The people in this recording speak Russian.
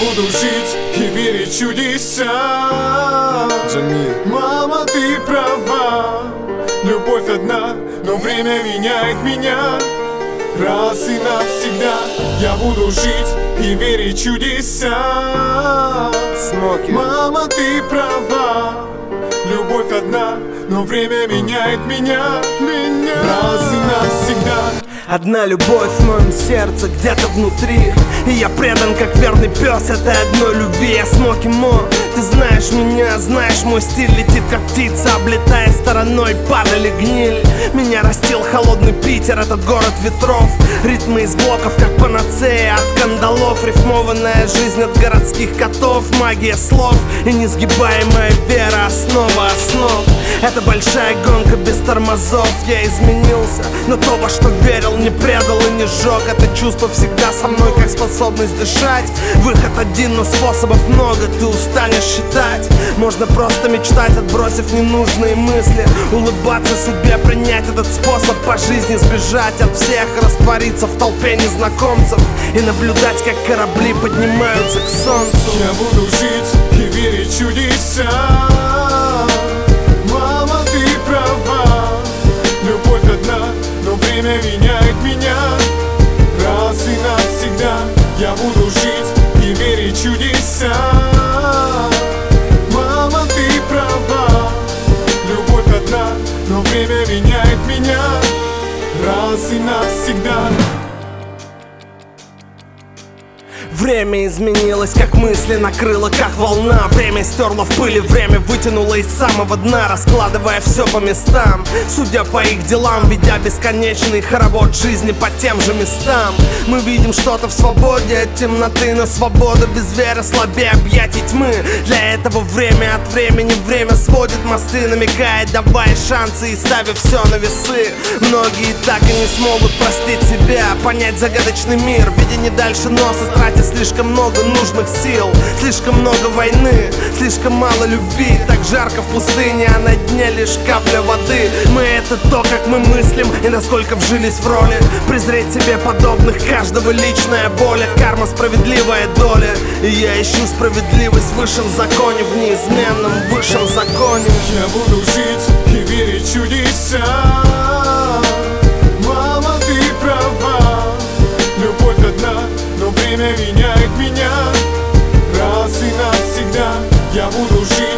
буду жить и верить в чудеса. Джамиль. Мама, ты права, любовь одна, но время меняет меня. Раз и навсегда я буду жить и верить в чудеса. Смоки. Мама, ты права, любовь одна, но время меняет меня. Раз и навсегда. Одна любовь в моем сердце, где-то внутри, и я предан, как верный пес этой одной любви. Я Смоки Мо, ты знаешь меня, знаешь мой стиль. Летит как птица, облетая стороной падали гниль. Меня растил холодный Питер, этот город ветров. Ритмы из блоков, как панацея от кандалов. Рифмованная жизнь от городских котов. Магия слов и несгибаемая вера, основа основ. Это большая гонка без тормозов. Я изменился, но то, во что верил, не предал и не сжег. Это чувство всегда со мной, как способность дышать. Выход один, но способов много, ты устанешь считать. Можно просто мечтать, отбросив ненужные мысли. Улыбаться судьбе, принять этот способ по жизни. Сбежать от всех, раствориться в толпе незнакомцев и наблюдать, как корабли поднимаются к солнцу. Я буду жить и верить в чудеса. Мама, ты права, любовь одна, но время меняет меня. Раз и навсегда я буду жить и верить в чудеса. Мама, ты права, любовь одна, но время меняет меня. Раз и навсегда. Время изменилось, как мысли накрыло, как волна. Время стерло в пыли, время вытянуло из самого дна, раскладывая все по местам. Судя по их делам, ведя бесконечный хоровод жизни по тем же местам. Мы видим что-то в свободе от темноты, но свобода без веры слабее объятий тьмы. Для этого время от времени время сводит мосты, намекает, давая шансы и ставя все на весы. Многие так и не смогут простить себя, понять загадочный мир, видя не дальше носа, тратя слишком много нужных сил. Слишком много войны, слишком мало любви. Так жарко в пустыне, а на дне лишь капля воды. Мы — это то, как мы мыслим и насколько вжились в роли. Презреть себе подобных, каждого личная боль. Карма — справедливая доля, и я ищу справедливость в высшем законе, в неизменном высшем законе. Я буду жить и верить в чудеса. Мама, ты права, любовь одна, но время меняет меня. Раз и навсегда я буду жить